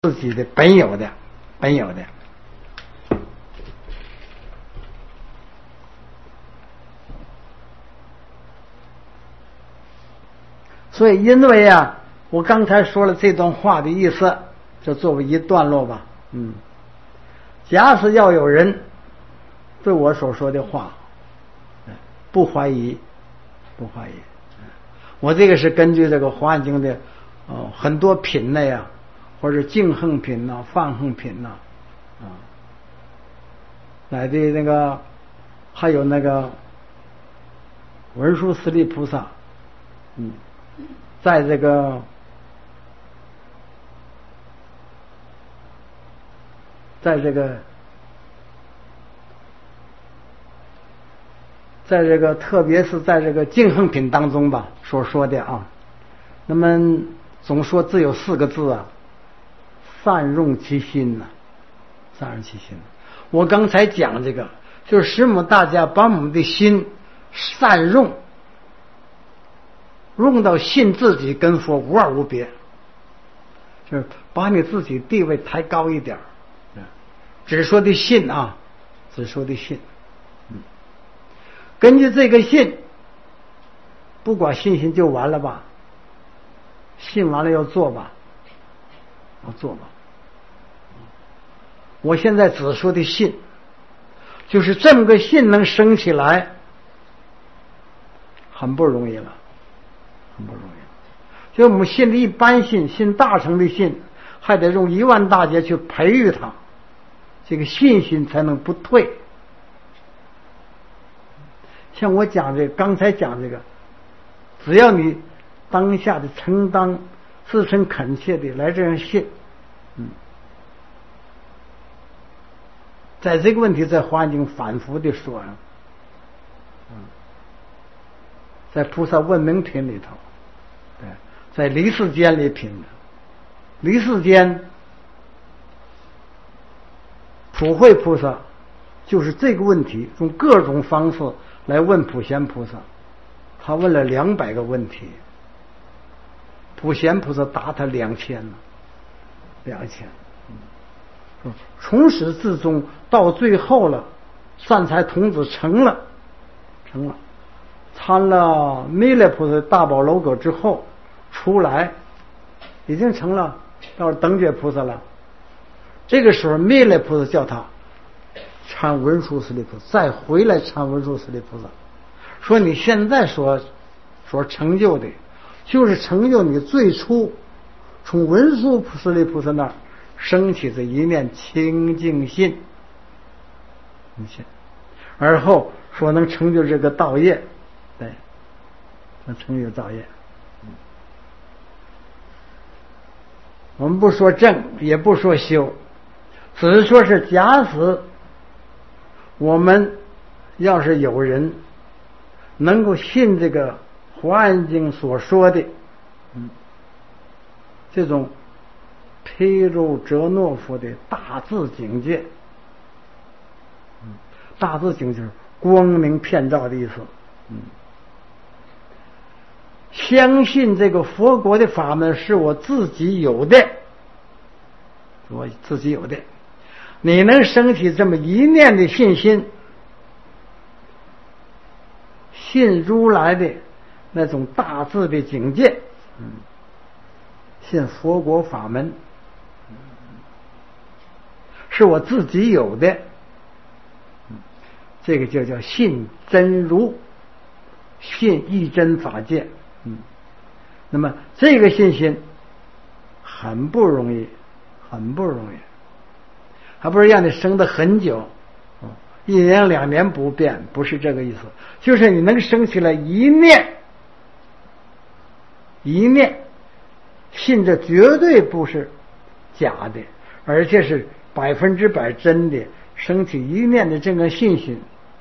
自己的本有的。所以因为啊，我刚才说了这段话的意思，就作为一段落吧。假使要有人对我所说的话不怀疑，我这个是根据这个《华严经》的很多品类啊，或者净横品呐、泛横品呐来的那个，还有那个文殊师利菩萨，在这个特别是在这个净横品当中吧所说的啊，那么总说只有4个字啊，善用其心呐，善用其心。我刚才讲这个，就是使我们大家把我们的心善用，用到信自己跟佛无二无别，就是把你自己地位抬高一点，只说的信啊，只说的信。根据这个信，不管信心就完了吧，信完了要做吧，我现在只说的信，就是这么个信能生起来，很不容易了。就我们信的一般信大乘的信，还得用1万大劫去培育它，这个信心才能不退。像我讲这个，刚才讲这个，只要你当下的承担，自身恳切的来这样信，在这个问题在《华严经》反复的说，在菩萨问明品里头，在离世间里品，离世间普惠菩萨就是这个问题，用各种方式来问普贤菩萨，他问了200个问题，普贤菩萨答他2000了，2000。从始至终到最后了，善财童子成了，参了弥勒菩萨大宝楼阁之后出来，已经成了，到等觉菩萨了。这个时候弥勒菩萨叫他参文殊师利菩萨，再回来参文殊师利菩萨，说你现在所成就的，就是成就你最初从文殊师利菩萨那儿升起这一念清净心，而后说能成就这个道业，能成就道业。我们不说正，也不说修，只是说是假使我们要是有人能够信这个《华严经》所说的这种毗卢遮那佛的大智境界，大智境界就是光明遍照的意思。相信这个佛国的法门是我自己有的，你能升起这么一念的信心，信如来的那种大智的境界，信佛国法门是我自己有的，这个就叫信真如，信一真法界。那么这个信心很不容易，还不是让你生得很久，1年2年不变，不是这个意思，就是你能生起来一念，信这绝对不是假的，而且是100%真的，升起一念的这个信心，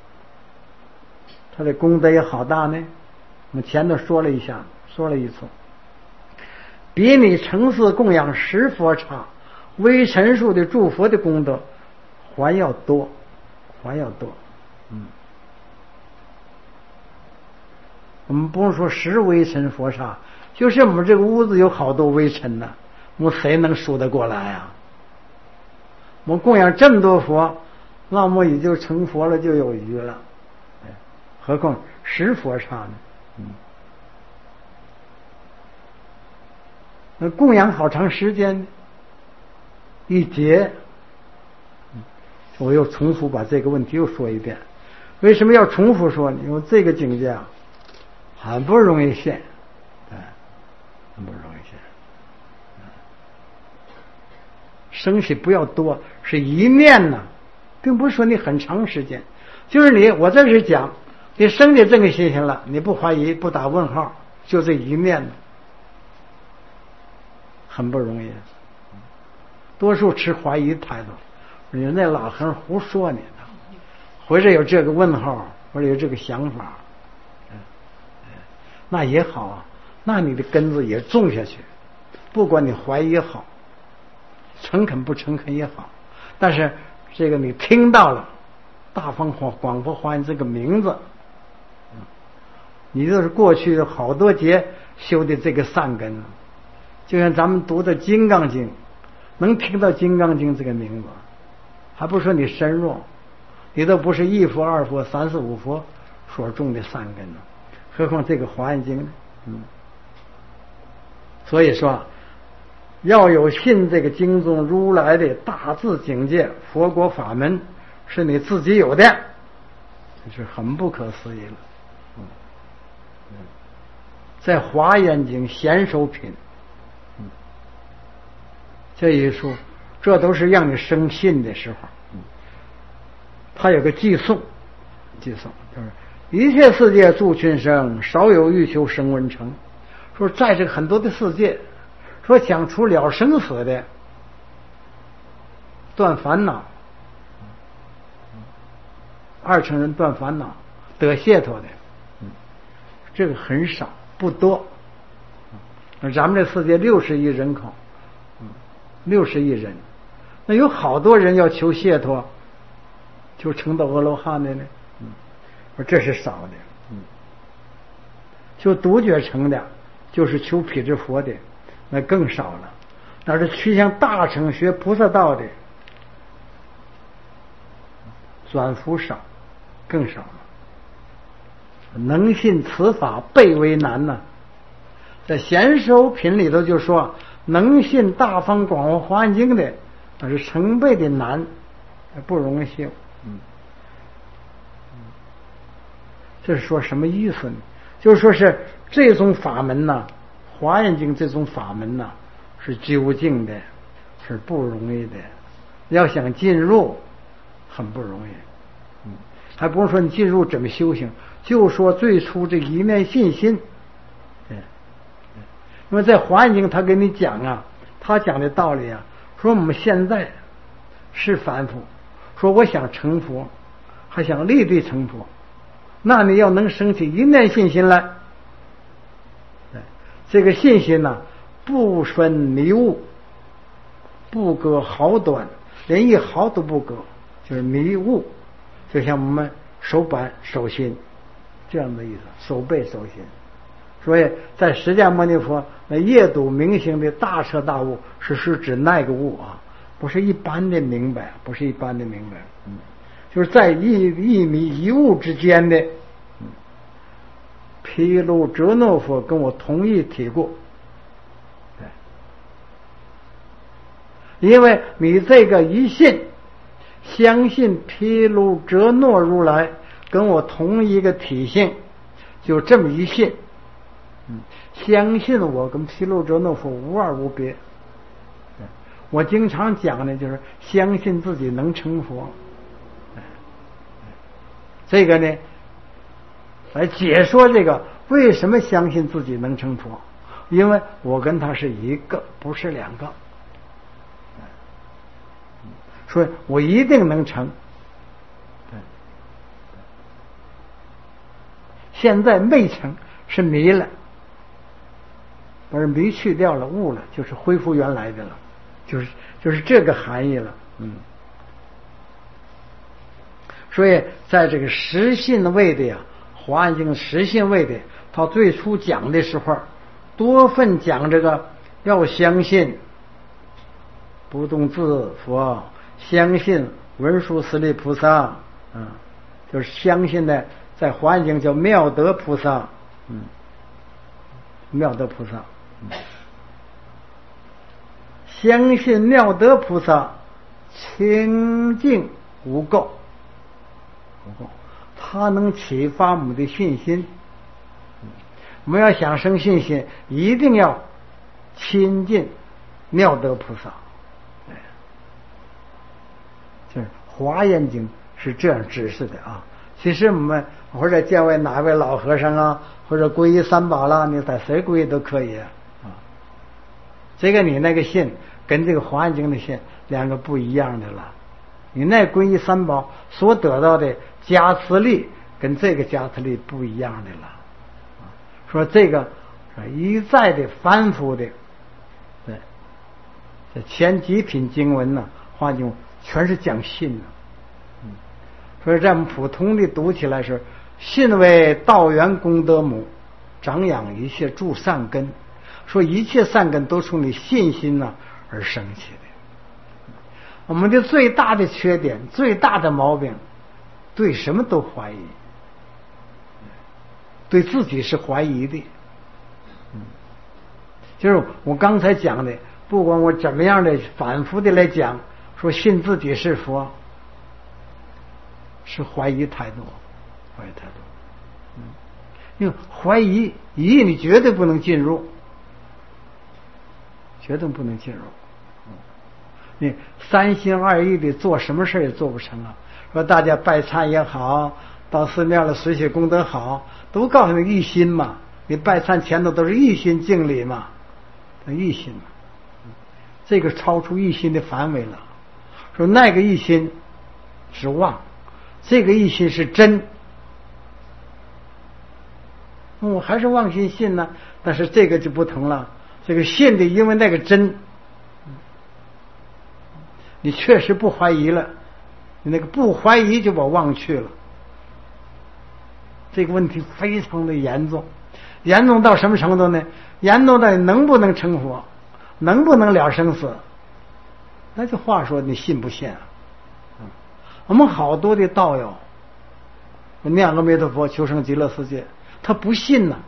他的功德也好大呢。我们前头说了一次，比你成寺供养10佛刹微尘数的诸佛的功德还要多。我们不用说10微尘佛刹，就是我们这个屋子有好多微尘呢， 我谁能数得过来啊？我供养这么多佛，那么也就成佛了，就有余了。何况十佛刹呢？那供养好长时间，一劫。我又重复把这个问题又说一遍。为什么要重复说呢？因为这个境界啊，很不容易现，很不容易现。升起不要多，是一念呢，并不是说你很长时间，就是我这是讲，你升起这个信心了，你不怀疑，不打问号，就这一念，很不容易。多数持怀疑态度，你那老和尚胡说你呢，或者有这个问号，或者有这个想法，那也好啊，那你的根子也种下去，不管你怀疑也好，诚恳不诚恳也好，但是这个你听到了大方广佛华严这个名字，你就是过去的好多劫修的这个善根，就像咱们读的《金刚经》，能听到《金刚经》这个名字，还不说你深入，你都不是一佛二佛三四五佛所种的善根呢，何况这个《华严经》呢？所以说要有信这个经中如来的大智境界，佛国法门是你自己有的，这是很不可思议了。在《华严经》贤首品这一书，这都是让你生信的时候。他有个寄颂就是一切世界诸群生，少有欲求生闻成。说在这个很多的世界，说想除了生死的，断烦恼，二乘人断烦恼得解脱的，这个很少不多。咱们这世界60亿人口，60亿人，那有好多人要求解脱，就成到阿罗汉的呢，这是少的。就独觉成的，就是求辟支佛的，那更少了。那是趋向大乘学菩萨道的，转福少，更少了。能信此法倍为难呢。在贤首品里头就说，能信大方广佛华严经的，那是成倍的难，不容易修。这是说什么意思呢？就是说是这种法门呢，华严经这种法门呢，是究竟的，是不容易的。要想进入，很不容易。还不用说你进入怎么修行，就说最初这一念信心。因为在华严经他给你讲啊，他讲的道理啊，说我们现在是凡夫，说我想成佛，还想立地成佛，那你要能升起一念信心来。这个信心呢，不分迷雾，不隔毫短，连一毫都不隔，就是迷雾，就像我们手板手心这样的意思，手背手心。所以在释迦牟尼佛那夜睹明星的大彻大悟，是指那个悟啊，不是一般的明白，不是一般的明白，就是在一迷一悟之间的。毗卢遮那佛跟我同一提过，因为你这个一信，相信毗卢遮那如来跟我同一个体性，就这么一信，相信我跟毗卢遮那佛无二无别。我经常讲的就是相信自己能成佛，这个呢来解说这个为什么相信自己能成佛，因为我跟他是一个，不是两个，所以我一定能成。现在没成，是迷了，把迷去掉了，悟了，就是恢复原来的了，就是这个含义了。所以在这个实信位的呀，华严经实信位的，他最初讲的时候多份讲这个要相信不动自佛，相信文殊师利菩萨，就是相信的，在环境叫妙德菩萨，妙德菩萨，相信妙德菩萨清净无垢，他能启发我们的信心。我们要想生信心，一定要亲近妙德菩萨。就是华严经是这样指示的啊。其实我们或者见为哪位老和尚啊，或者皈依三宝啦，你在谁皈依都可以啊。这个你那个信跟这个华严经的信两个不一样的了。你那皈依三宝所得到的加持力跟这个加持力不一样的了。说这个一再的反复的，对，这前几品经文呢，华严经全是讲信的。所以咱们普通的读起来是信为道源功德母，长养一切诸善根。说一切善根都从你信心呢而生起的。我们的最大的缺点，最大的毛病，对什么都怀疑，对自己是怀疑的。就是我刚才讲的，不管我怎么样的反复的来讲，说信自己是佛，是怀疑态度，怀疑态度。因为怀疑你绝对不能进入，绝对不能进入。你三心二意的做什么事也做不成啊！说大家拜忏也好，到寺庙里随喜功德好，都告诉你一心嘛。你拜忏前头都是一心敬礼嘛，一心嘛。这个超出一心的范围了。说那个一心是妄，这个一心是真。我还是妄心信呢，但是这个就不同了。这个信的，因为那个真，你确实不怀疑了，你那个不怀疑就把忘去了。这个问题非常的严重，严重到什么程度呢？严重到你能不能成佛，能不能了生死？那这话说你信不信啊？我们好多的道友念阿弥陀佛求生极乐世界，他不信呐，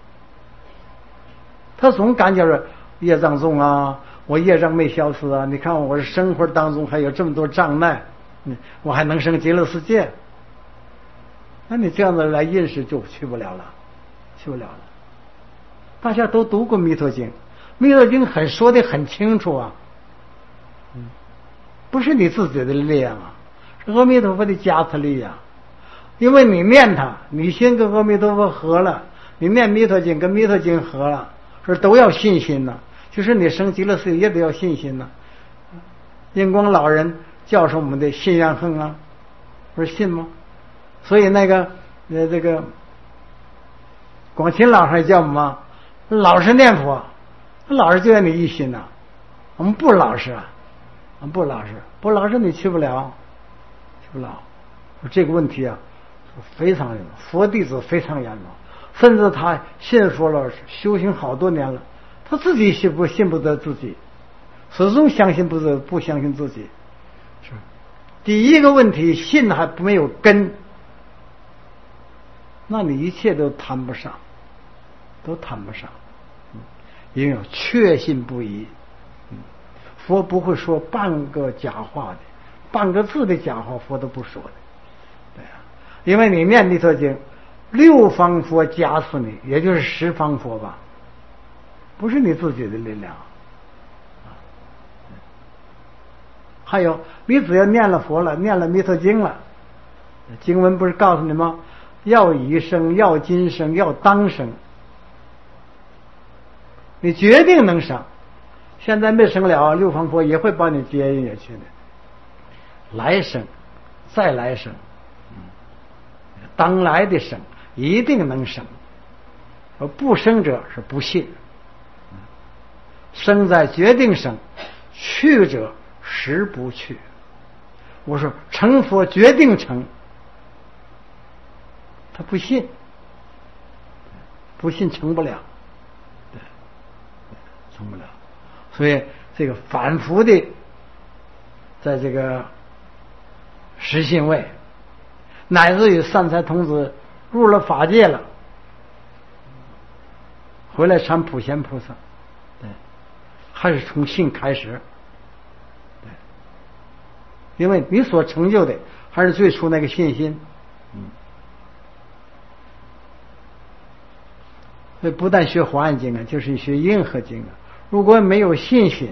他总感觉着业障重啊，我业障没消失啊，你看我生活当中还有这么多障碍，我还能生极乐世界？那你这样子来认识就去不了了，去不了了。大家都读过弥陀经，弥陀经说的很清楚啊，不是你自己的力量啊，是阿弥陀佛的加持力啊。因为你念它，你心跟阿弥陀佛合了，你念弥陀经跟弥陀经合了，说都要信心呢。就是你升极乐世界也得要信心呢。印光老人教授我们的信愿行啊，不是信吗？所以那个这个广钦老师叫我们老实念佛，老实就要你一心呐。我们不老实啊，我们不老实，不老实你去不了，去不了。这个问题啊非常严重，佛弟子非常严重，甚至他信佛了，修行好多年了，他自己信不得自己，始终相信不相信自己。是第一个问题，信还没有根，那你一切都谈不上，都谈不上。因为确信不疑，佛不会说半个假话的，半个字的假话佛都不说的。对啊，因为你念弥陀经，六方佛加持你，也就是十方佛吧，不是你自己的力量。还有，你只要念了佛了，念了弥陀经了，经文不是告诉你吗？要已生，要今生，要当生。你决定能生，现在没生了，六方佛也会帮你接引也去的。来生，再来生，当来的生一定能生，而不生者是不信。生在决定生，去者实不去。我说成佛决定成，他不信，不信成不了。成不了，所以这个反复的在这个实信位，乃至于善财童子入了法界了，回来参普贤菩萨，对，还是从信开始，对，因为你所成就的还是最初那个信心，所以不但学华严经啊，就是学银河经啊。如果没有信心，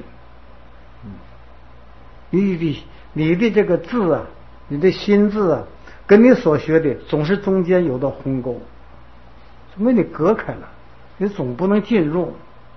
你的这个字啊，你的心字啊，跟你所学的总是中间有道鸿沟，总给你隔开了，你总不能进入。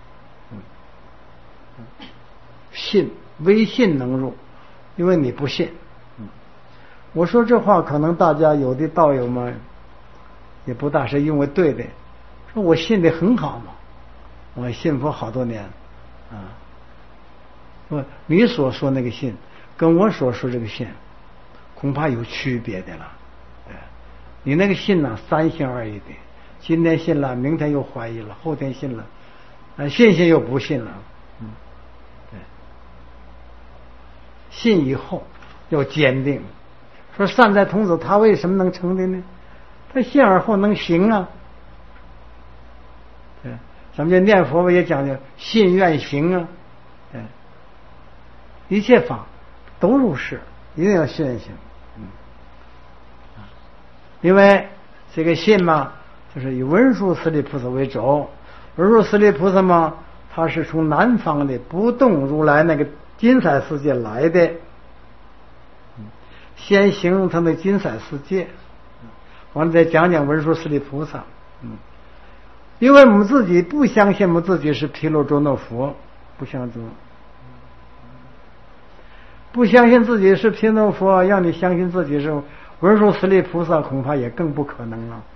信唯信能入，因为你不信。我说这话可能大家有的道友们也不大是认为对的，说我信的很好嘛，我信佛好多年啊。你所说那个信跟我所说这个信恐怕有区别的了。你那个信呢，三心二意的，今天信了，明天又怀疑了，后天信了，信又不信了。对，信以后要坚定。说善财童子他为什么能成的呢？他信而后能行啊。对，咱们这念佛也讲究信愿行啊。对，一切法都如是，一定要信愿行。因为这个信嘛，就是以文殊师利菩萨为主。文殊师利菩萨嘛，他是从南方的不动如来那个金色世界来的。先形容他的金色世界，完了再讲讲文殊师利菩萨。因为我们自己不相信我们自己是毗卢遮那佛，不相信自己是毗卢佛，让你相信自己是文殊师利菩萨，恐怕也更不可能了。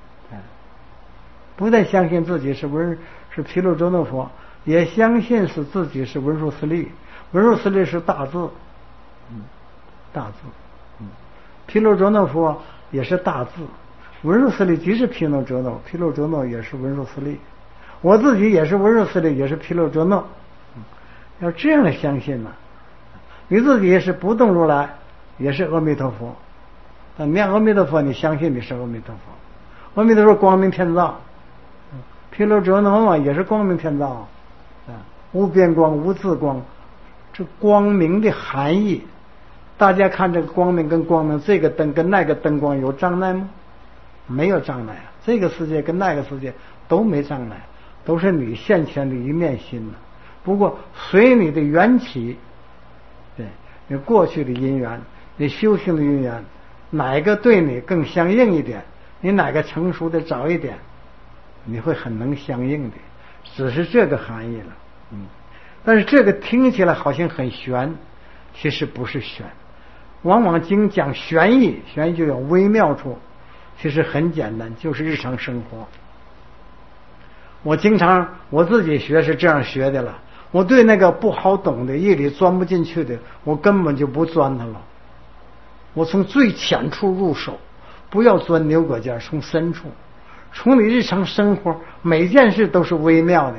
不但相信自己是毗卢遮那佛，也相信是自己是文殊师利。文殊师利是大字，大字。毗卢遮那佛也是大字，文殊师利即是毗卢遮那，毗卢遮那也是文殊师利，我自己也是文殊师利，也是毗卢遮那。要这样的相信呢，你自己也是不动如来，也是阿弥陀佛。念阿弥陀佛，你相信你是阿弥陀佛。阿弥陀佛光明天照，毗卢遮那嘛也是光明天照，无边光无自光。这光明的含义，大家看这个光明跟光明，这个灯跟那个灯光有障碍吗？没有障碍啊。这个世界跟那个世界都没障碍，都是你现前的一面心呢。不过随你的缘起，对你过去的因缘，你修行的因缘，哪个对你更相应一点，你哪个成熟的早一点，你会很能相应的，只是这个含义了。但是这个听起来好像很玄，其实不是玄。往往经讲玄义，玄义就有微妙处，其实很简单，就是日常生活。我经常我自己学是这样学的了，我对那个不好懂的义理钻不进去的，我根本就不钻它了。我从最浅处入手，不要钻牛角尖，从深处，从你日常生活每件事都是微妙的。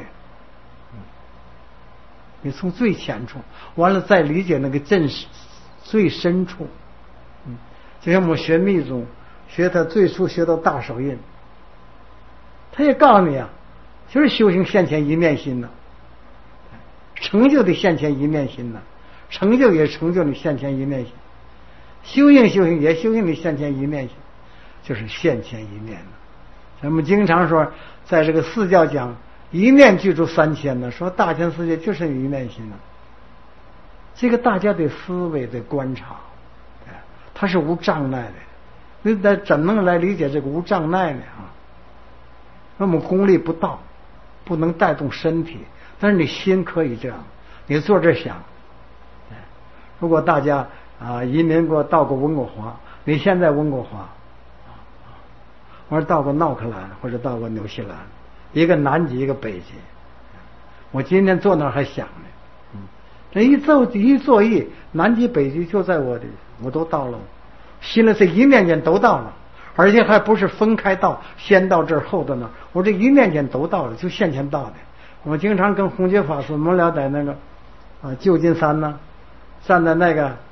你从最浅处，完了再理解那个真实最深处。就像我们学密宗，学他最初学到大手印，他也告诉你啊，就是修行现前一面心呢，成就的现前一面心呢，成就也成就你现前一面心，修行也修行你现前一面心，就是现前一面呢。咱们经常说，在这个四教讲一念具足3000呢，说大千世界就是一念心呢。这个大家得思维的观察，它是无障碍的。你怎能来理解这个无障碍呢？那么功力不到，不能带动身体，但是你心可以这样，你坐这想。如果大家移民过到过温哥华，你现在温哥华，或者到过奥克兰，或者到过纽西兰，一个南极一个北极，我今天坐那儿还想呢，这一坐意，南极北极就在我都到了，心里这一念间都到了，而且还不是分开到，先到这儿后到那儿，我这一念间都到了，就现前到的。我经常跟弘觉法师我们俩在那个旧金山呢，站在那个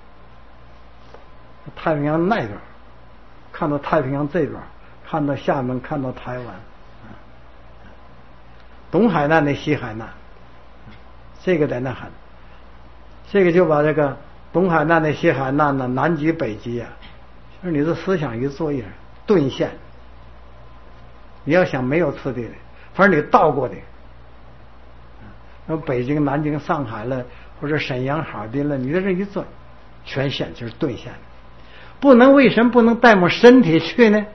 太平洋那边，看到太平洋这边，看到厦门，看到台湾，东海岸的西海岸，这个在那喊，这个就把这个东海岸的西海岸呢，南极北极啊，就是你的思想一做一顿现。你要想没有次第的，反正你到过的，那北京、南京、上海了，或者沈阳、哈尔滨了，你在这一做，全现就是顿现。不能，为什么不能带我身体去呢？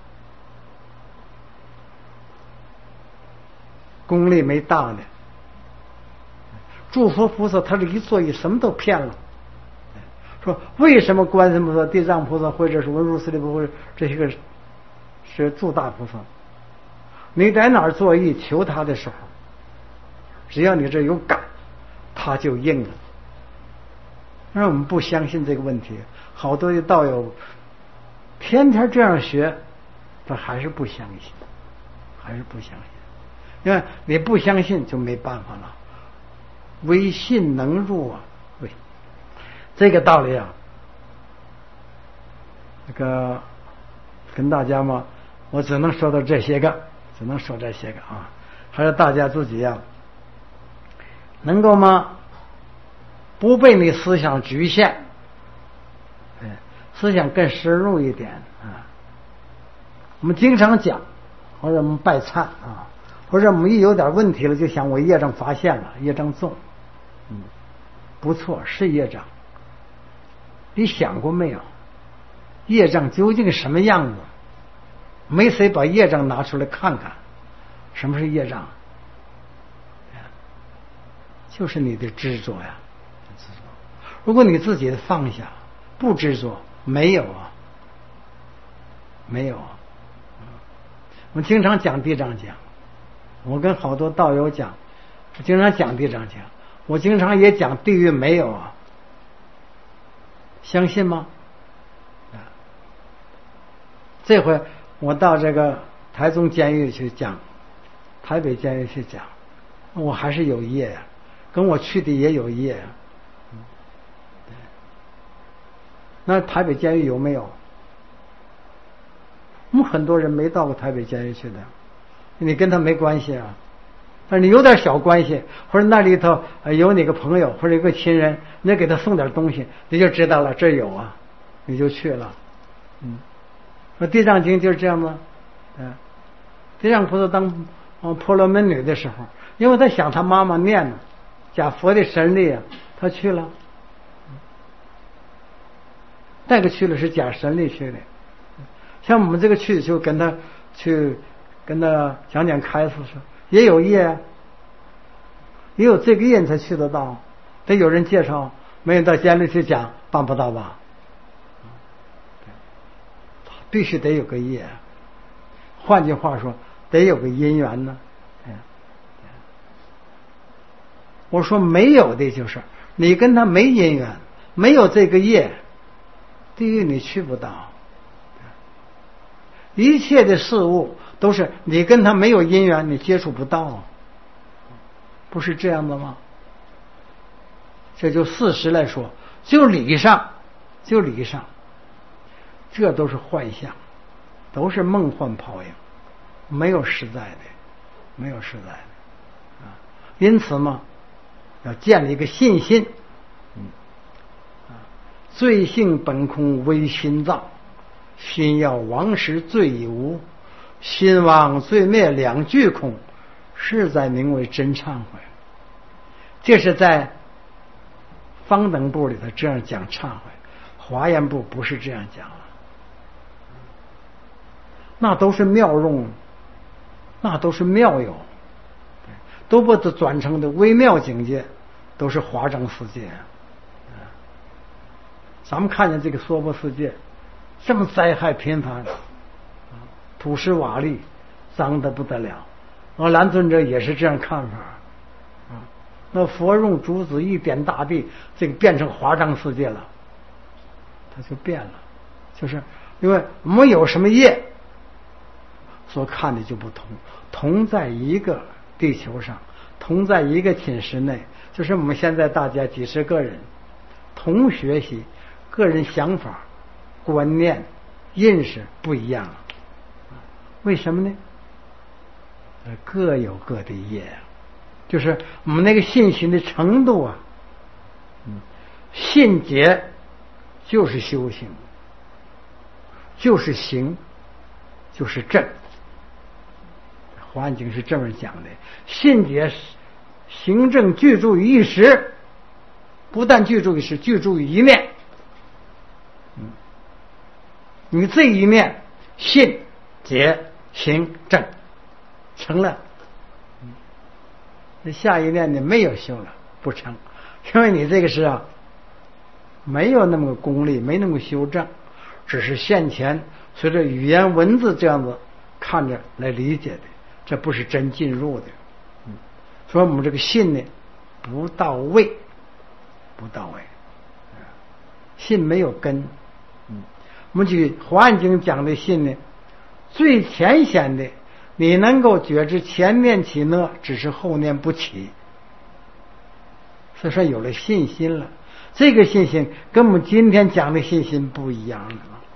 功力没大呢。诸佛菩萨他这一做一什么都骗了。说为什么观世音菩萨、地藏菩萨或者是文殊师利菩萨这些个是诸大菩萨？你在哪儿作意求他的时候，只要你这有感，他就应了。让我们不相信这个问题，好多的道友天天这样学，他还是不相信，还是不相信。因为你不相信就没办法了。唯信能入啊，对，这个道理啊，这个跟大家嘛，我只能说到这些个，只能说这些个啊，还是大家自己呀，能够吗？不被你思想局限，思想更深入一点啊。我们经常讲，或者我们拜忏啊，或者我们一有点问题了，就想我业障发现了，业障重，不错，是业障。你想过没有？业障究竟什么样子？没谁把业障拿出来看看。什么是业障？就是你的执着呀。如果你自己的放下，不执着，没有啊，没有啊。我们经常讲地藏讲，我跟好多道友讲，我经常讲地藏讲，我经常也讲地狱没有啊，相信吗？这回我到这个台中监狱去讲，台北监狱去讲，我还是有业呀，跟我去的也有业呀。那台北监狱有没有？我们很多人没到过台北监狱去的，你跟他没关系啊。但是你有点小关系，或者那里头有你个朋友或者有个亲人，你给他送点东西，你就知道了这有啊，你就去了。说地藏经就是这样吗？地藏菩萨当婆罗门女的时候，因为他想他妈妈念呢，假佛的神力啊，他去了。那个去了是假神力去的，像我们这个去就跟他讲讲开示说，也有业啊，也有这个业才去得到，得有人介绍，没有到监狱去讲办不到吧？必须得有个业，换句话说，得有个因缘呢。我说没有的就是你跟他没因缘，没有这个业，地狱你去不到。一切的事物都是你跟他没有因缘，你接触不到，不是这样的吗？这就事实来说，就理上，这都是幻象，都是梦幻泡影，没有实在的。因此嘛，要建立一个信心。罪性本空为心造，心要亡时罪已无，心亡罪灭两俱空，是在名为真忏悔。这是在方等部里头这样讲忏悔，华严部不是这样讲了。那都是妙用，那都是妙有，都把它转成的微妙境界，都是华章世界。咱们看见这个娑婆世界这么灾害频繁，土石瓦砾脏得不得了，蓝尊者也是这样看法。那佛用竹子一点大地，这个变成华章世界了，它就变了，就是因为没有什么业，所看的就不同，同在一个地球上，同在一个寝室内，就是我们现在大家几十个人同学习，个人想法观念、认识不一样了。为什么呢？各有各的业，就是我们那个信心的程度啊。信解就是修行，就是行，就是正。华严经是这么讲的：信解行正具足于一时，不但具足于时，具足于一念。你这一念信解行正成了，那下一念你没有修了，不成，因为你这个是没有那么个功力，没那么修正，只是现前随着语言文字这样子看着来理解的，这不是真进入的。所以我们这个信呢不到位，信没有根。我们举华严经讲的信呢，最浅显的，你能够觉知前念起呢，只是后念不起，所以说有了信心了。这个信心跟我们今天讲的信心不一样了。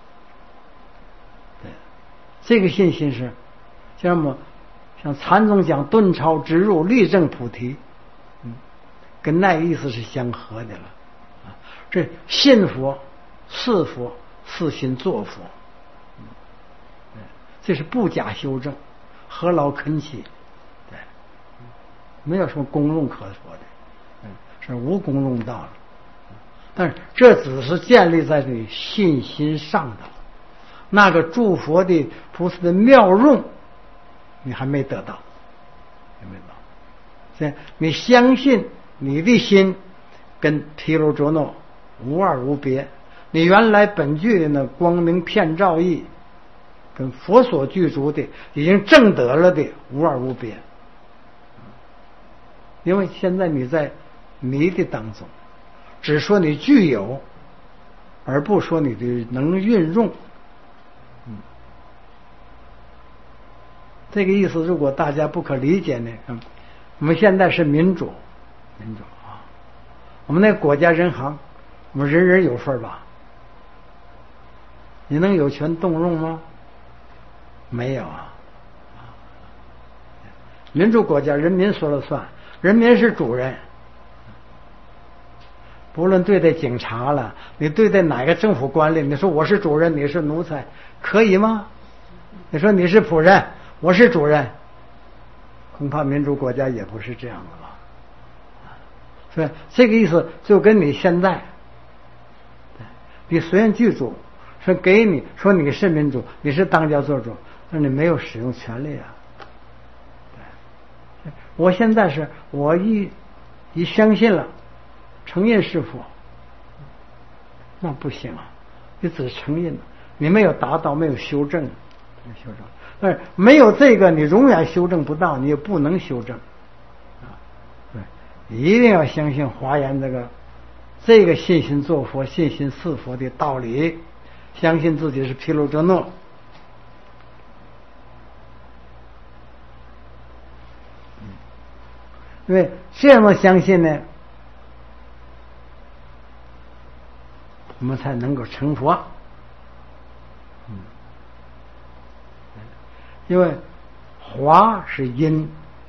对，这个信心是像禅宗讲顿超直入，立正菩提，跟那个意思是相合的了。这信佛、是佛、是心做佛，这是不假修正，何劳恳起？对，没有什么功用可说的，是无功用道了。但是这只是建立在你信心上的，那个诸佛的菩萨的妙用，你还没得到，所以你相信你的心跟毗卢遮那无二无别，你原来本具的那光明遍照义，跟佛所具足的已经证得了的无二无别。因为现在你在迷的当中，只说你具有，而不说你的能运用。这个意思如果大家不可理解呢，我们现在是民主啊，我们那个国家人行，我们人人有份吧？你能有权动用吗？没有啊。民主国家人民说了算，人民是主人。不论对待警察了，你对待哪个政府官吏，你说我是主人，你是奴才，可以吗？你说你是仆人，我是主人，恐怕民主国家也不是这样的吧？所以这个意思就跟你现在，你虽然具足，说给你说你是民主，你是当家作主，但你没有使用权利啊。我现在是我一相信了，承认是佛，那不行啊！你只承认了，你没有达到，没有修正，但是没有这个，你永远修正不到，你也不能修正啊！对，一定要相信华严这个信心做佛、信心是佛的道理，相信自己是毗卢遮那。因为这样的相信呢，我们才能够成佛。因为华是因，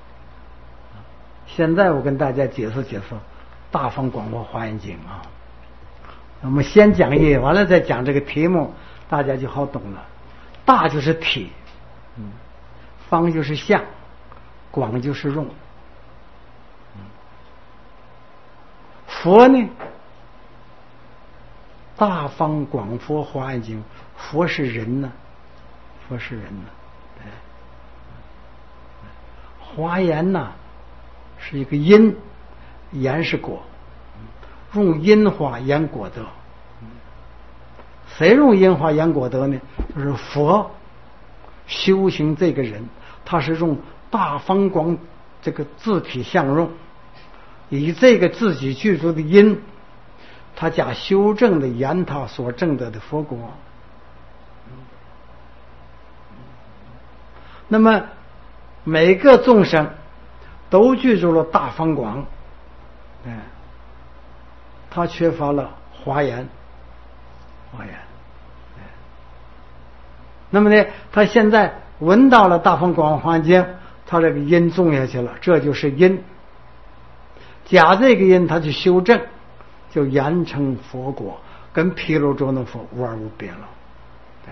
现在我跟大家解释《大方广佛华严经》啊。我们先讲义，完了再讲这个题目，大家就好懂了。大就是体，方就是相，广就是用。佛呢，大方广佛华严经，佛是人呢，华严呢是一个因，言是果，用因化言果德。谁用因化言果德呢？就是佛修行这个人，他是用大方广这个自体相用，以这个自己具足的因，他加修正的言他所证得的佛果。那么每个众生都具足了大方广，他缺乏了华严。 那么呢，他现在闻到了大方广华经，他这个因种下去了，这就是因。假这个因，他去修正，就严成佛果，跟毗卢遮那佛无二无别了。对，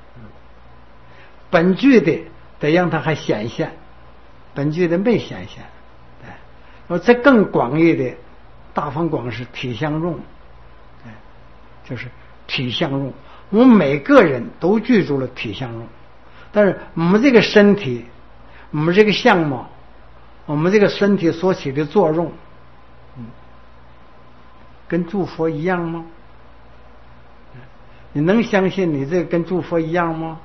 本具的得让它还显现，本具的没显现。对，那这更广义的大方广是体相用，对，就是体相用。我们每个人都具足了体相用，但是我们这个身体，我们这个相貌，我们这个身体所起的作用，跟诸佛一样吗？你能相信你这个跟诸佛一样吗？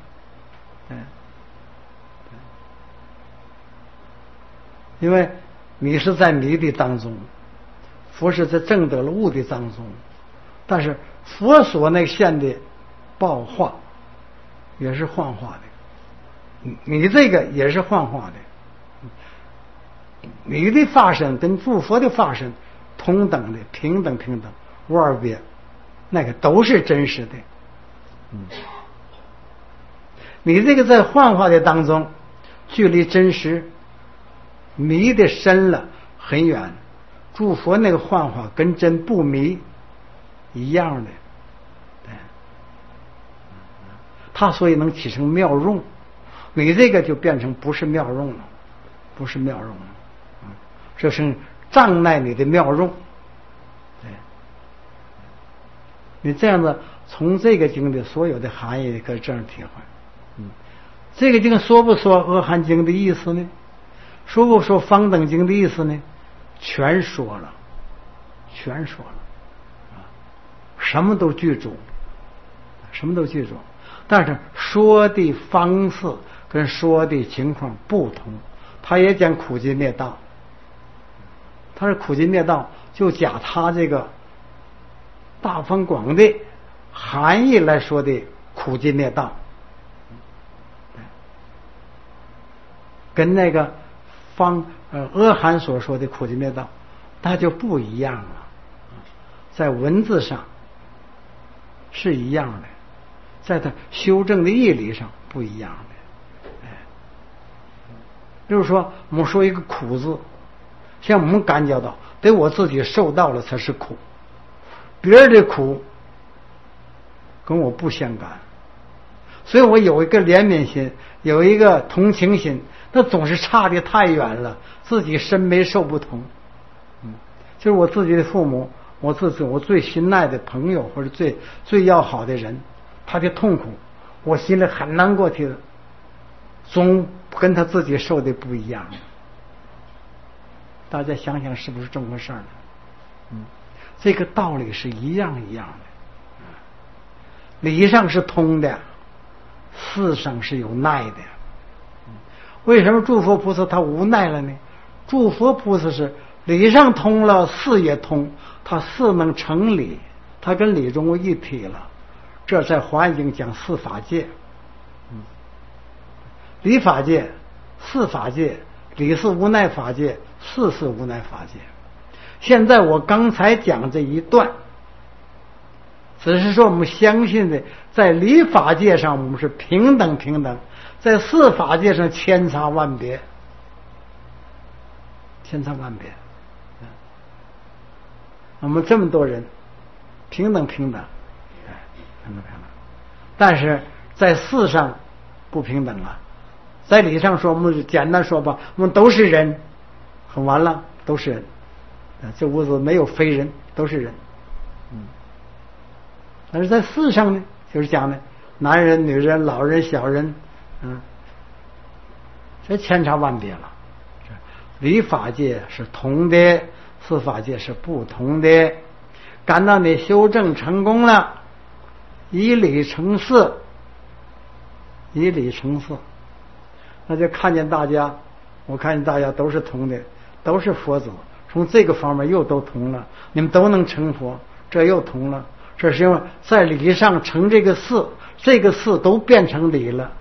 因为你是在迷的当中，佛是在证得了悟的当中，但是佛所那现的报化也是幻化的，你这个也是幻化的，你的法身跟诸佛的法身同等的，平等无二别，那个都是真实的。你这个在幻化的当中，距离真实迷的深了很远，诸佛那个幻化跟真不迷一样的，对，它所以能起成妙用，你这个就变成不是妙用了，不是妙用了，这是障碍你的妙用。对，你这样子从这个经的所有的含义可以这样体会。这个经说不说阿含经的意思呢？说不说方等经的意思呢？全说了，全说了，什么都具足，什么都具足，但是说的方式跟说的情况不同。他也讲苦集灭道，他是苦集灭道，就讲他这个大方广的含义来说的苦集灭道，跟那个阿含所说的苦集灭道，它就不一样了。在文字上是一样的，在它修正的义理上不一样的。比如说，我们说一个苦字，像我们感觉到，得我自己受到了才是苦，别人的苦跟我不相干，所以我有一个怜悯心，有一个同情心，那总是差得太远了，自己身没受不同。就是我自己的父母，我最心爱的朋友或者最要好的人，他的痛苦，我心里很难过去的，总跟他自己受的不一样。大家想想是不是这么回事呢？这个道理是一样的，理上是通的，事上是有耐的。为什么诸佛菩萨他无奈了呢？诸佛菩萨是理上通了，事也通，他事能成理，他跟理中为一体了。这在华严经讲四法界，理法界、事法界、理是无奈法界，事是无奈法界。现在我刚才讲这一段，只是说我们相信的，在理法界上我们是平等，在事法界上千差万别，千差万别。我们这么多人平等，但是在事上不平等了。在理上说，我们简单说吧，我们都是人，很完了，都是人。这屋子没有非人，都是人。但是在事上呢，就是讲呢，男人、女人、老人、小人，这千差万别了。理法界是同的，事法界是不同的。感到你修正成功了，以理成事，那就看见大家，我看见大家都是同的，都是佛子，从这个方面又都同了，你们都能成佛，这又同了。这是因为在理上成这个事，这个事都变成理了。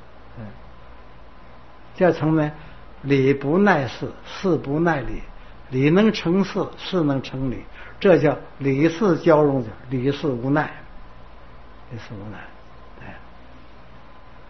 这成为理不耐事，事不耐理，理能成事，事能成理，这叫理事交融，理事无奈，理事无奈。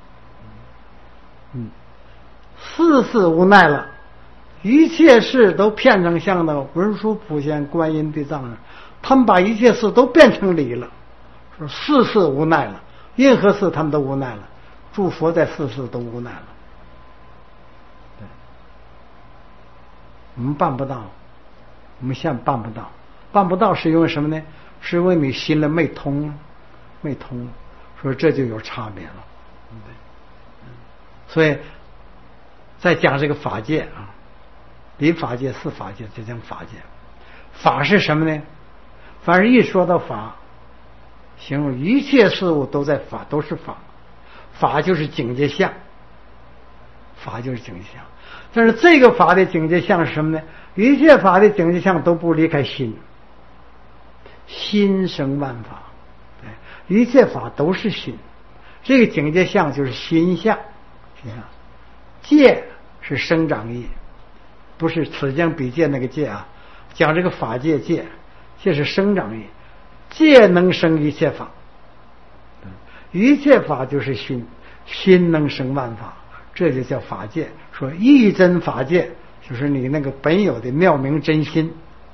世事无奈了，一切事都变成像那文殊普贤观音地藏人，他们把一切事都变成理了，说世事无奈了，任何事他们都无奈了，诸佛在世事都无奈了。对，我们办不到，我们现在办不到，办不到是因为什么呢？是因为你心里没通，所以这就有差别了。对，所以再讲这个法界啊，理法界、事法界，就讲法界。法是什么呢？凡是一说到法，形容一切事物都在法，都是法。法就是境界相，法就是境界相。但是这个法的境界相是什么呢？一切法的境界相都不离开心，心生万法。对，一切法都是心，这个境界相就是心相。戒是生长意，不是此将彼戒那个戒啊，讲这个法界戒，戒是生长意，戒能生一切法，一切法就是心，心能生万法，这就叫法界。说一真法界就是你那个本有的妙明真心，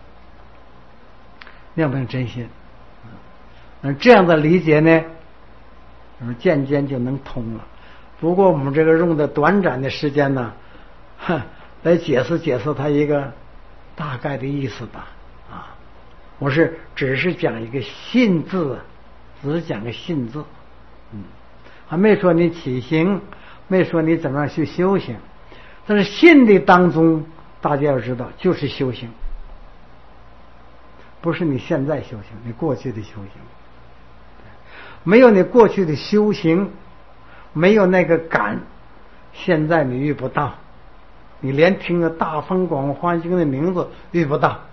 妙明真心。这样的理解呢，渐渐就能通了。不过我们这个用的短暂的时间呢，来解释它一个大概的意思吧。啊，我只是讲一个信字，只是讲个信字，还没说你起行，没说你怎么样去修行。但是信的当中，大家要知道，就是修行，不是你现在修行，你过去的修行。没有你过去的修行，没有那个感，现在你遇不到，你连听个大风广华经的名字遇不到。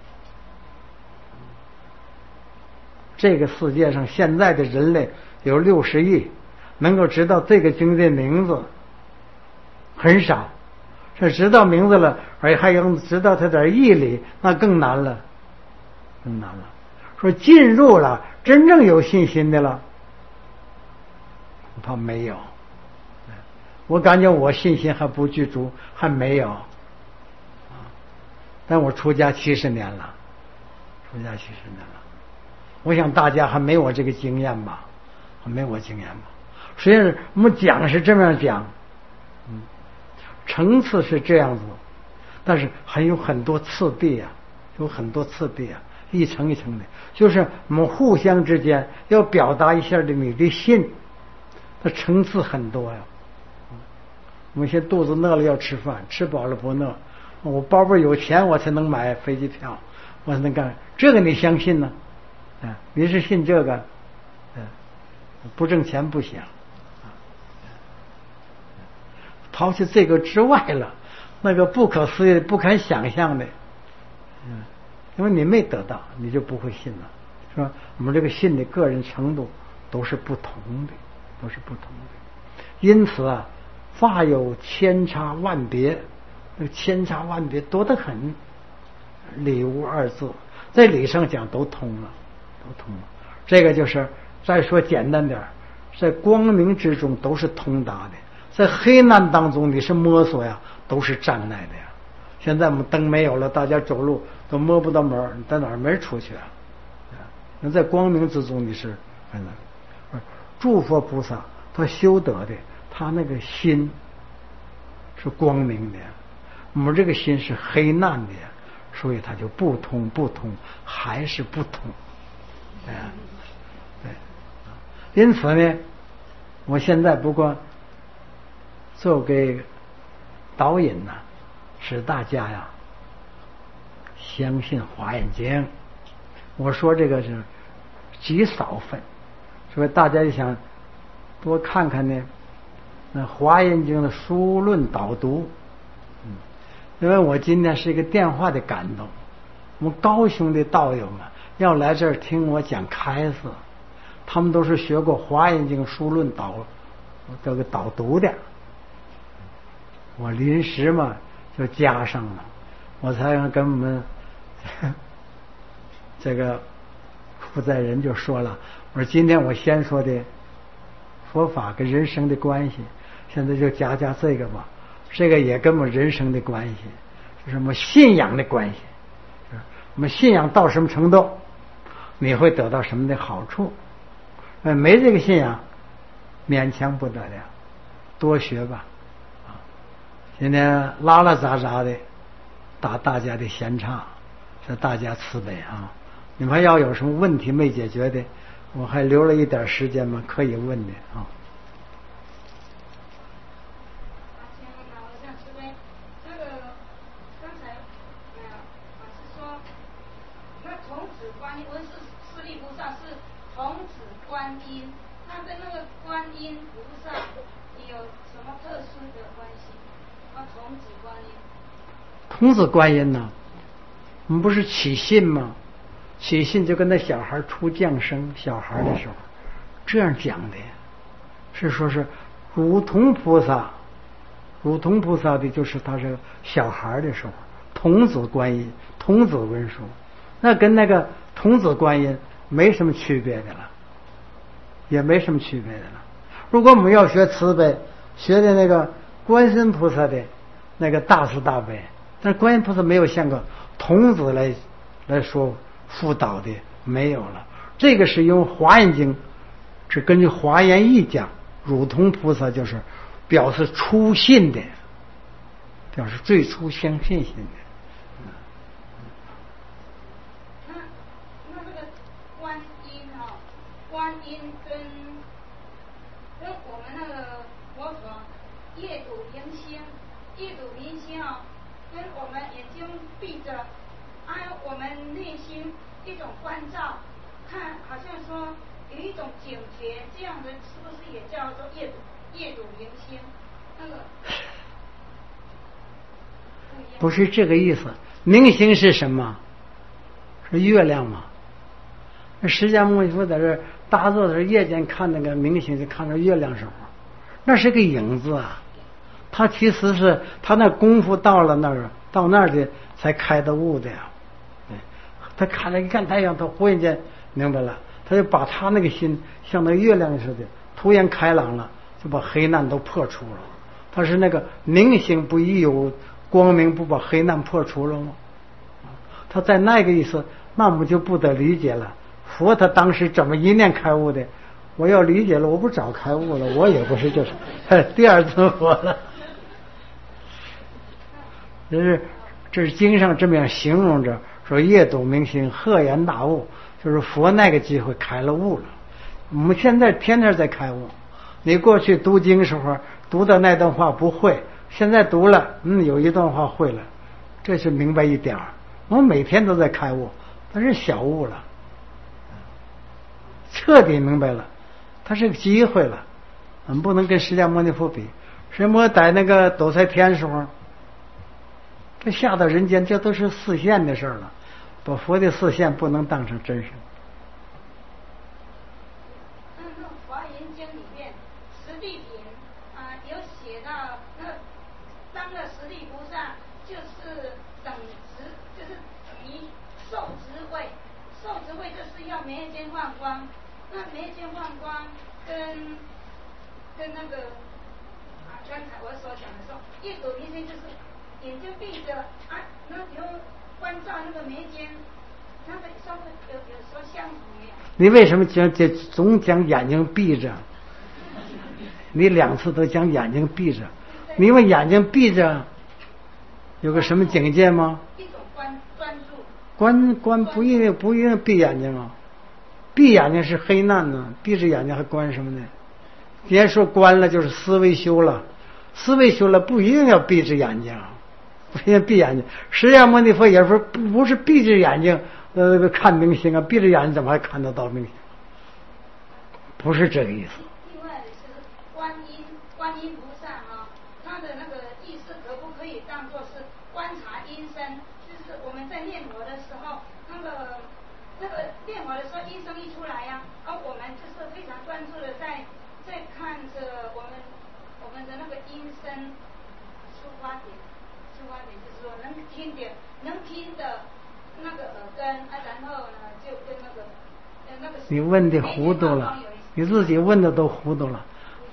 这个世界上现在的人类有60亿，能够知道这个经的名字很少，这知道名字了，而还有知道它点义理，那更难了，更难了。说进入了真正有信心的了，恐怕没有。我感觉我信心还不具足，还没有。但我出家70年了，我想大家还没我这个经验吧，实际上我们讲是这么样讲，层次是这样子，但是还有很多次第啊，一层一层的，就是我们互相之间要表达一下的你的信，它层次很多呀。我们现在肚子饿了要吃饭，吃饱了不饿。我包包有钱，我才能买飞机票，我才能干这个。你相信呢？你是信这个？不挣钱不行。抛弃这个之外了，那个不可思议、不堪想象的，因为你没得到，你就不会信了，是吧？我们这个信的个人程度都是不同的，因此啊，法有千差万别，千差万别多得很。理无二字，在理上讲都通了。这个就是再说简单点，在光明之中都是通达的，在黑暗当中你是摸索呀，都是障碍的呀。现在我们灯没有了，大家走路都摸不到门，你在哪儿门出去啊？那在光明之中你是诸佛菩萨他修得的，他那个心是光明的，我们这个心是黑暗的，所以他就不通，还是不通。对，因此呢，我现在不过做个导引呐，使大家呀相信华严经。我说这个是极少分，所以大家就想多看看呢那华严经的书论导读。因为我今天是一个电话的感动，我们高雄的道友们要来这儿听我讲开示，他们都是学过华严经书论这个导读的，我临时嘛就加上了，我才跟我们这个负责人就说了，我说今天我先说的佛法跟人生的关系， 现在就加这个吧，这个也跟我们人生的关系，是什么信仰的关系。我们信仰到什么程度，你会得到什么的好处。没这个信仰，勉强不得了，多学吧。今天拉拉杂杂的打大家的闲岔，是大家慈悲啊！你们要有什么问题没解决的，我还留了一点时间嘛，可以问的啊。 观音，那跟那个观音菩萨有什么特殊的关系？童子观音。 童子观音呢？我们不是起信吗？起信就跟那小孩出降生小孩的时候这样讲的，是说是乳童菩萨，乳童菩萨的就是他是小孩的时候，童子观音、童子文殊，那跟那个童子观音没什么区别的了。也没什么区别的了。如果我们要学慈悲，学的那个观世音菩萨的那个大慈大悲，但是观音菩萨没有像个童子来说辅导的，没有了。这个是用华严经，是根据华严义讲，乳童菩萨就是表示初信的，表示最初相信心的。 那这个观音啊，观音跟我们那个佛陀夜睹明星，夜睹明星啊，跟我们眼睛闭着，我们内心一种关照，看好像说有一种警觉，这样的是不是也叫做夜睹明星？那个不是这个意思。明星是什么？是月亮嘛？那释迦牟尼佛在这打坐的时候，夜间看那个明星，就看着月亮时候，那是个影子啊。他其实是他那功夫到了那儿，到那儿的才开的悟的呀。他看了一看太阳，他忽然间明白了，他就把他那个心像那月亮似的，突然开朗了，就把黑暗都破除了。他是那个明星不一有光明，不把黑暗破除了吗？他在那个意思，那么就不得理解了。佛他当时怎么一念开悟的？我要理解了，我不早开悟了，我也不是就是第二次佛了。这是经上这么样形容着，说夜睹明星，赫然大悟，就是佛那个机会开了悟了。我们现在天天在开悟。你过去读经时候读的那段话不会，现在读了，有一段话会了，这是明白一点儿。我们每天都在开悟，但是小悟了，彻底明白了，它是个机会了。我们不能跟释迦牟尼佛比。释迦牟尼在那个斗塞天时候，这下到人间，这都是示现的事了，把佛的示现不能当成真实。 那华严经里面十地品有写到，那当了十地菩萨就是等于受持位，受持位就是要眉间放光，那眉间放光跟那个刚才我所讲的说，夜睹明星就是眼睛闭着那你用关照那个眉间，那个稍微有说相同的。 你为什么总讲眼睛闭着？你2次都讲眼睛闭着，你因为眼睛闭着有个什么境界吗？ 一种专注。 关不一定闭眼睛啊，闭眼睛是黑暗呢，闭着眼睛还关什么呢？既然说关了就是思维修了，思维修了不一定要闭着眼睛，不一定闭眼睛。释迦牟尼佛也不是闭着眼睛看明星啊，闭着眼睛怎么还看得到明星？不是这个意思。 另外的是观音菩萨他的那个意思可不可以当作是观察音声？就是我们在念佛的时候，那个念佛的时候音声一出来我们就是非常专注的在看着我们的那个音声出发点就是说能听的那个耳根然后呢就跟那个你问的糊涂了，你自己问的都糊涂了。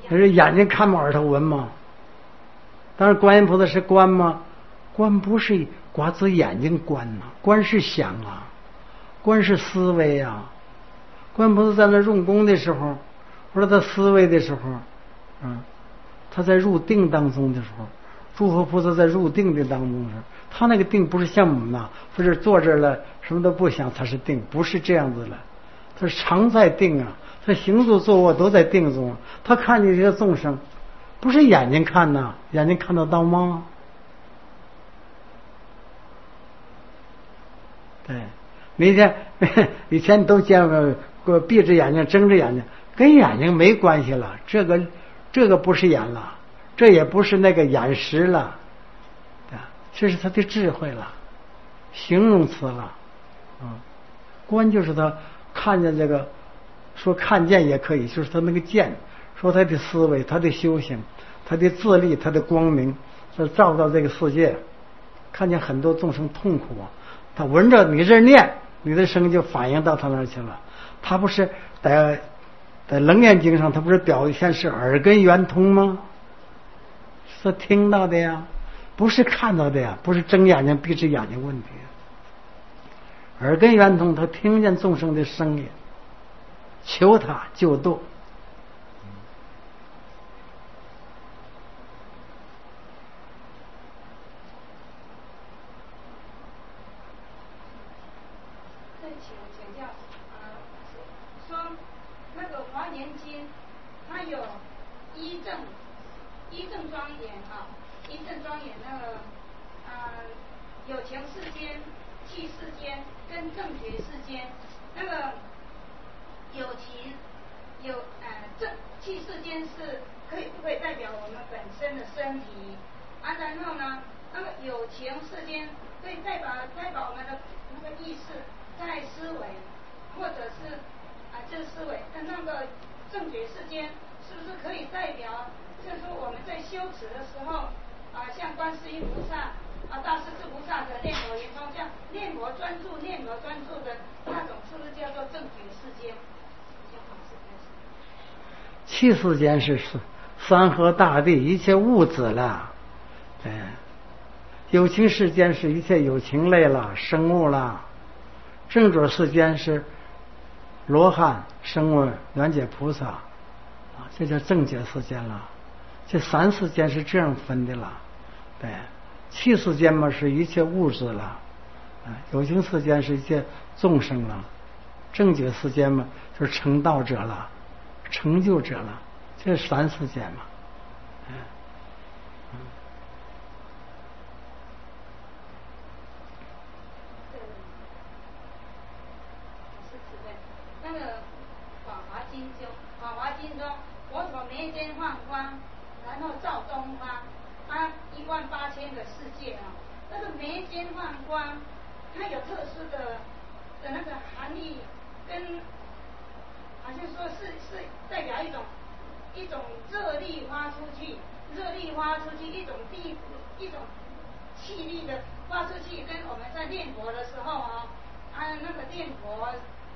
可是眼睛看吗？耳朵闻吗？当然，观音菩萨是观吗？观不是光指眼睛观呐，观是想啊，观是思维啊。观音菩萨在那用功的时候，或者他思维的时候，他在入定当中的时候，诸佛菩萨在入定的当中时，他那个定不是像我们呐，不是坐这儿了什么都不想才是定，不是这样子了，他是常在定啊，他行住坐卧都在定中。他看见这些众生，不是眼睛看呐，眼睛看得到吗？对，以前你都见过，闭着眼睛睁着眼睛，跟眼睛没关系了，这个不是眼了，这也不是那个眼识了，这是他的智慧了，形容词了。观就是他看见这个，说看见也可以，就是他那个见，说他的思维，他的修行，他的自力，他的光明，他照到这个世界，看见很多众生痛苦啊，他闻着你这念，你的声就反映到他那儿去了。他不是在楞严经上，他不是表现是耳根圆通吗？是听到的呀，不是看到的呀，不是睁眼睛闭着眼睛问题。耳根圆通，他听见众生的声音，求他救度。 请教说那个《华严经》，它有一正庄严啊，一正庄严那个有情世间、气世间跟正觉世间。那个有正气世间是可以代表我们本身的身体啊，然后呢，那个有情世间可以代表我们的那个意识在思维，或者是就是思维。那个正觉世间是不是可以代表，就是说我们在修持的时候像观世音菩萨大势至菩萨的念佛圆通，像念佛专注的那种，是不是叫做正觉世间？ 气世间是山河大地一切物质了，有情世间是一切有情类了，生物了。正觉世间是罗汉、声闻、缘觉菩萨这叫正觉世间了。这三世间是这样分的了。对，气世间嘛是一切物质了，有情世间是一切众生了，正觉世间嘛就是成道者了，成就者了，这是三世间嘛。 那个《法华经》中，佛陀眉间放光，然后照东方，18000个世界那个眉间放光，它有特殊的那个含义，跟好像说是代表一种热力发出去，一种气力的发出去，跟我们在念佛的时候那个念佛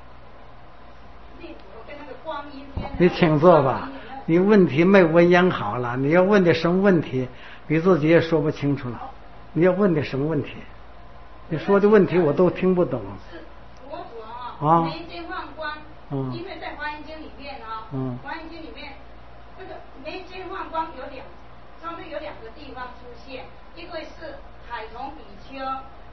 跟那个光阴间。 你请坐吧，你问题没问养好了，你要问的什么问题，你自己也说不清楚了。你要问的什么问题？你说的问题我都听不懂。 是佛陀眉间放光，因为在《华严经》里面华严经里面那个眉间放光上面有两个地方出现，一个是海童比丘，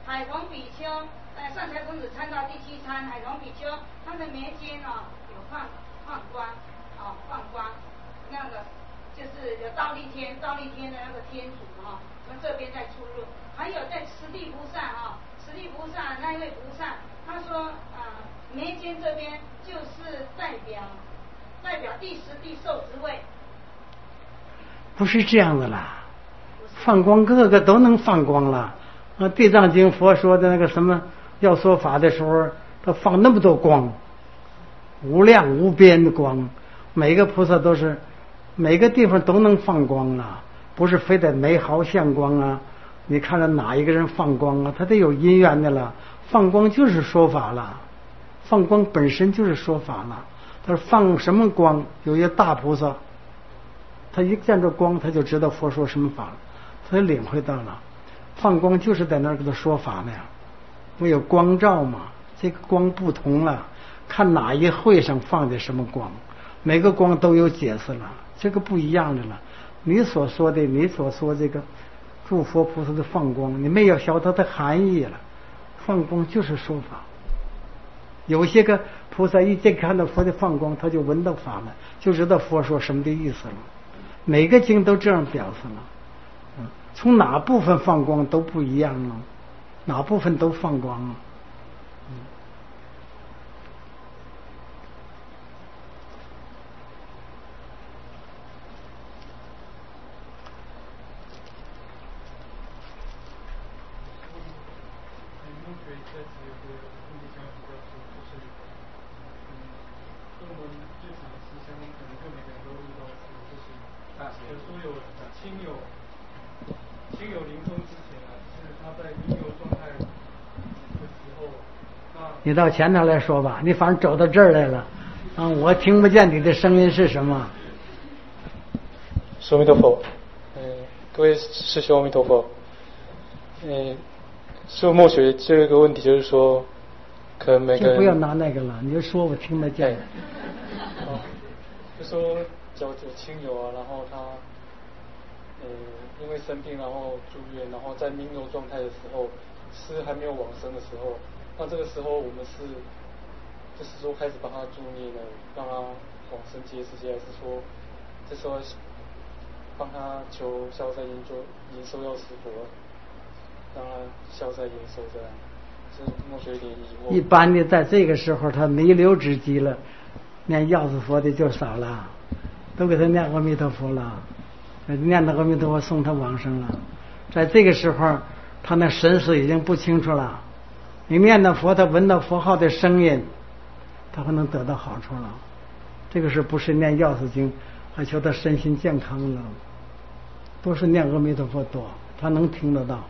善财童子参到第7参，海童比丘他的眉间有放光那个就是有忉利天的那个天主从这边再出入。还有在十地菩萨那一位菩萨，他说眉间这边就是代表第10地受之位。 不是这样的啦，放光个个都能放光了。地藏经佛说的那个什么要说法的时候，他放那么多光，无量无边的光，每个菩萨都是每个地方都能放光了，不是非得没毫像光你看到哪一个人放光他得有因缘的了。放光就是说法了，放光本身就是说法了。他说放什么光？有些大菩萨他一见着光，他就知道佛说什么法，他就领会到了。放光就是在那儿给他说法呢呀，没有光照嘛，这个光不同了，看哪一会上放的什么光，每个光都有解释了，这个不一样的了。你所说这个诸佛菩萨的放光，你没有晓得它的含义了。放光就是说法，有些个菩萨一见看到佛的放光，他就闻到法门，就知道佛说什么的意思了。每个经都这样表示了，从哪部分放光都不一样了，哪部分都放光了。 亲友临终之前啊，就是他在弥留状态的时候， 你到前头来说吧，你反正走到这儿来了，我听不见你的声音是什么。 阿弥陀佛，各位师兄阿弥陀佛，师父默学就有一个问题，就是说，可能每个人就不要拿那个了，你就说我听得见。 就说有亲友啊，然后他因为生病然后住院，然后在弥留状态的时候，是还没有往生的时候，那这个时候我们就是说开始帮他助念呢，让他往生极乐世界，还是说这时候帮他求消灾延寿药师佛，让他消灾延寿这样？这默学有点疑惑。 一般的在这个时候他弥留之际了，念药师佛的就少了，都给他念阿弥陀佛了，念到阿弥陀佛送他往生了。在这个时候他那神识已经不清楚了，你念到佛，他闻到佛号的声音，他还能得到好处了。这个是不是念药师经还求他身心健康了，都是念阿弥陀佛多，他能听得到。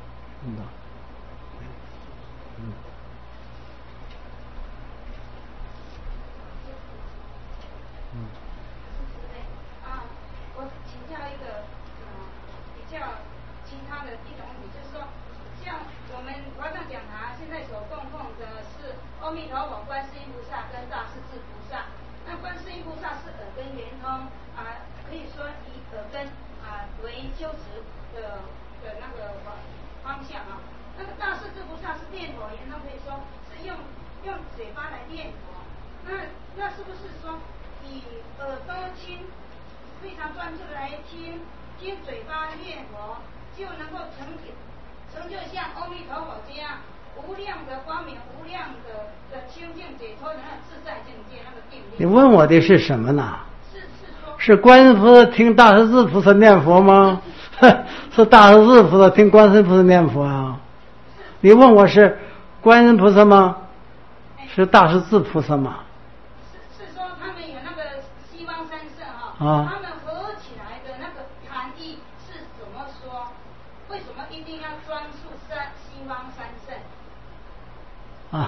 我请教一个比较其他的一种问题，就是说，像我们华藏讲堂现在所供奉的是阿弥陀佛、观世音菩萨跟大势至菩萨。那观世音菩萨是耳根圆通可以说以耳根为修持的那个方向那个大势至菩萨是念佛圆通，可以说是用嘴巴来念佛。那是不是说以耳朵听，非常专注的来听嘴巴念佛，就能够成就像阿弥陀佛这样无量的光明、无量的清净解脱的那个自在境界，那个定力？ 你问我的是什么呢？ 是观世菩萨听大势至菩萨念佛吗？是大势至菩萨听观世菩萨念佛啊？你问我是观世菩萨吗？是大势至菩萨吗？ 是说他们有那个西方三圣他们合起来的那个含义是怎么说？为什么一定要专述西方三圣？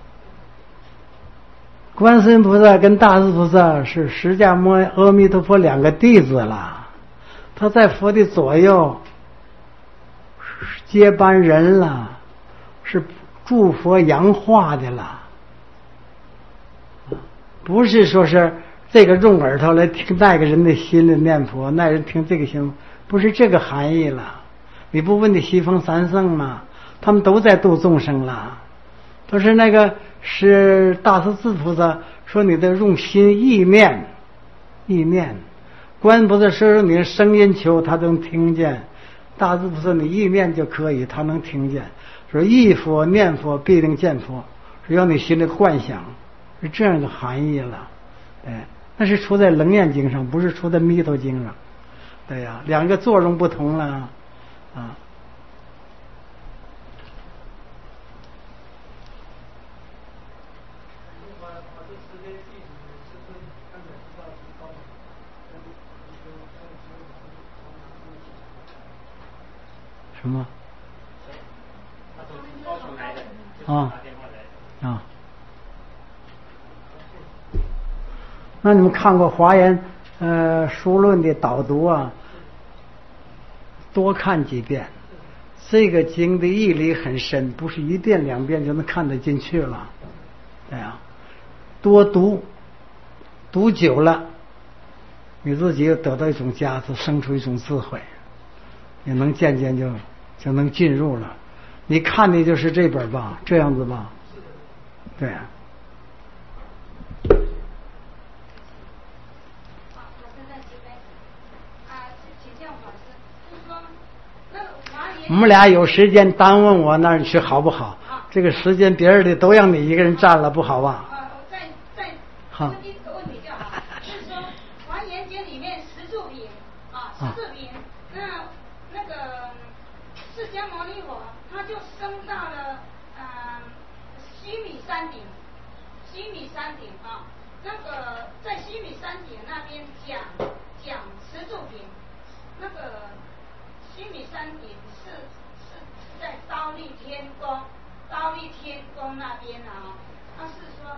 观世音菩萨跟大势菩萨是释迦牟尼阿弥陀佛两个弟子了，他在佛的左右，接班人了，是诸佛扬化的了，不是说是这个用耳朵来听那个人的心里念佛，那人听这个心，不是这个含义了。你不问你西方三圣吗？他们都在度众生了，都是那个是大势至菩萨说你的用心意念，观菩萨说你的声音求他能听见，大势菩萨你意念就可以，他能听见。说忆佛念佛必定见佛，只要你心里幻想，是这样的含义了。那是出在楞严经上，不是出在弥陀经上。对呀，两个作用不同了什么？那你们看过华严书论的导读啊，多看几遍。这个经的义理很深，不是一遍两遍就能看得进去了。对啊，多读，读久了，你自己得到一种价值，生出一种智慧，也能渐渐就能进入了。你看的就是这本吧，这样子吧？对啊。我们俩有时间单问我那儿去好不好？这个时间别人的都让你一个人占了，不好吧？ 好。一个问题就好，就是说《华严经》里面十住品十住品，那个释迦牟尼佛他就升到了须弥山顶，那个在须弥山顶那边讲十住品，那个须弥山顶是在忉利天宫那边他是说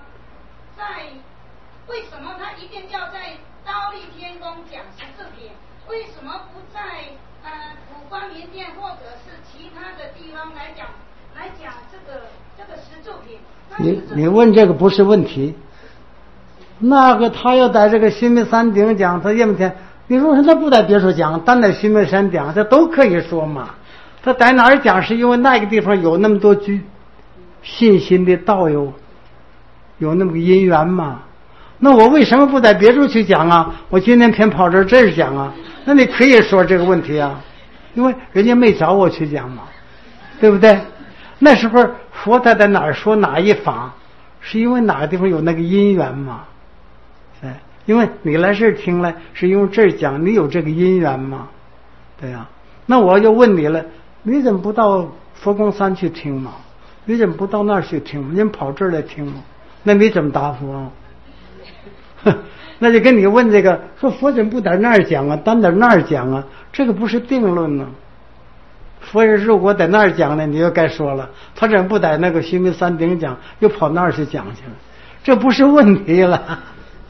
为什么他一定要在忉利天宫讲十住品？为什么不在普光明殿或者是其他的地方来讲这个十住品？ 你问这个不是问题。那个他要在这个须弥山顶讲，他夜天，你说他不在别处讲，单在须弥山讲，这都可以说嘛。他在哪儿讲，是因为那个地方有那么多信心的道友，有那么个因缘嘛。那我为什么不在别处去讲啊？我今天偏跑这儿讲啊？那你可以说这个问题啊，因为人家没找我去讲嘛，对不对？那时候佛他在哪儿说哪一法，是因为哪个地方有那个因缘嘛？因为你来这儿听了，是因为这儿讲你有这个因缘嘛？对呀。那我就问你了，你怎么不到佛光山去听嘛？你怎么不到那儿去听嘛？你怎么跑这儿来听嘛？那你怎么答复啊？那就跟你问这个，说佛怎么不在那儿讲啊，单在那儿讲啊？这个不是定论呢。佛人如果在那儿讲呢，你就该说了，他怎么不在那个须弥山顶讲，又跑那儿去讲去了？这不是问题了。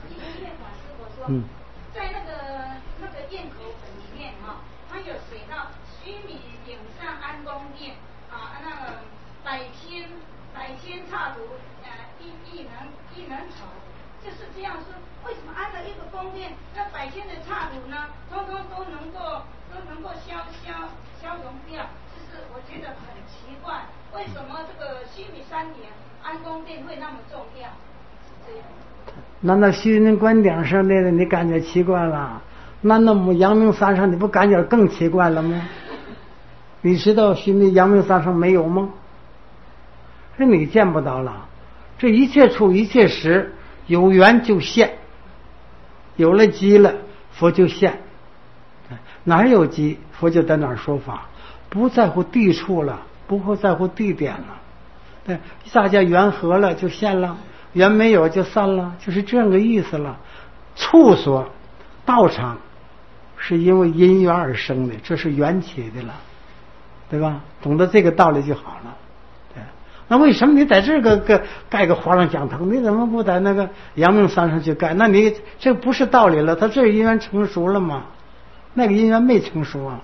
在那个堰口本里面他有写到须弥顶上安宫殿那个百千刹土一能丑，就是这样说。为什么安了一个宫殿，那百千的刹土呢，通通都能够消融掉？就是我觉得很奇怪，为什么这个须弥山顶安宫殿会那么重要？是这样。 难道须弥关顶上的你感觉奇怪了？难道我们阳明山上你不感觉更奇怪了吗？你知道须弥阳明山上没有吗？是你见不到了。这一切处一切时，有缘就现，有了机了，佛就现。哪有机，佛就在哪儿说法，不在乎地处了，不会在乎地点了。对，大家缘合了就现了。缘没有就散了，就是这样个意思了。处所道场是因为因缘而生的，这是缘起的了，对吧？懂得这个道理就好了。对，那为什么你在这个盖个华朗讲堂，你怎么不在那个阳明山上去盖？那你这不是道理了，他这因缘成熟了吗？那个因缘没成熟啊。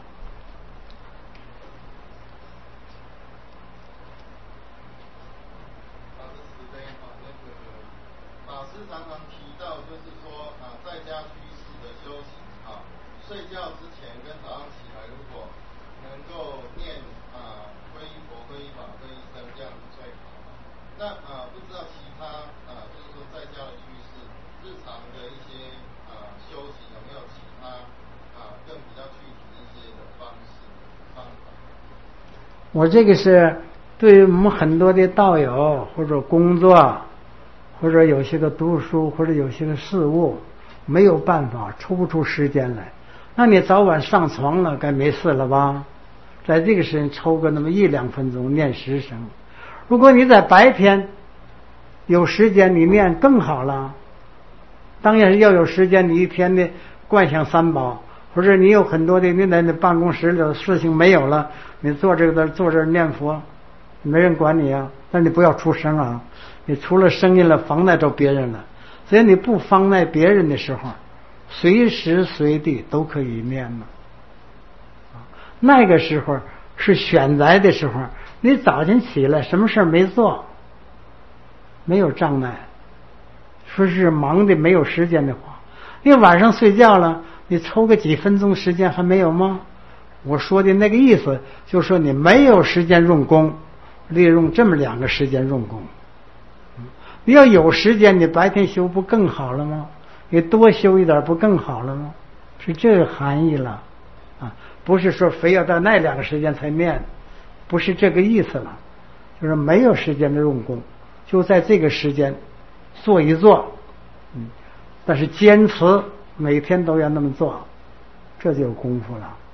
睡觉之前跟早上起来，如果能够念皈依佛、皈依法、皈依僧，这样是最好。那不知道其他就是说在家的居士，日常的一些修行有没有其他更比较具体一些的方法？ 我这个是对于我们很多的道友或者工作，或者有些个读书，或者有些个事务，没有办法抽不出时间来。那你早晚上床了，该没事了吧？在这个时间抽个那么1-2分钟念10声。如果你在白天有时间，你念更好了。当然是要有时间，你一天的观想三宝，或者你有很多的你在那办公室里的事情没有了，你坐这儿念佛，没人管你啊。但你不要出声啊，你出了声音了，妨碍着别人了。所以你不妨碍别人的时候， 随时随地都可以念嘛。那个时候是选择的时候，你早晨起来什么事没做，没有障碍。说是忙的没有时间的话，你晚上睡觉了，你抽个几分钟时间还没有吗？我说的那个意思就是说你没有时间用功，利用这么2个时间用功。你要有时间，你白天修不更好了吗？你多修一点不更好了吗？是这个含义了啊，不是说非要到那2个时间才念，不是这个意思了，就是没有时间的用功，就在这个时间做一做，但是坚持每天都要那么做，这就有功夫了。